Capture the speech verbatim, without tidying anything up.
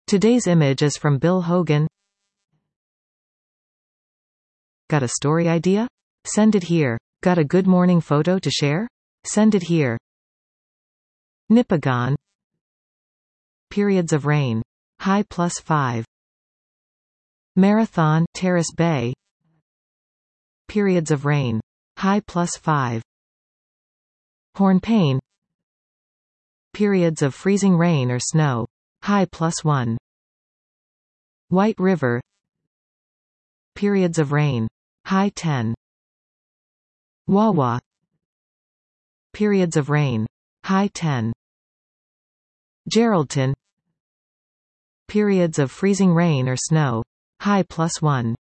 Today's image is from Bill Hogan. Got a story idea? Send it here. Got a good morning photo to share? Send it here. Nipigon. Periods of rain. High plus five. Marathon, Terrace Bay. Periods of rain. High plus five. Hornpain. Periods of freezing rain or snow. High plus one. White River. Periods of rain. High ten. Wawa. Periods of rain. High ten. Geraldton. Periods of freezing rain or snow. High plus one.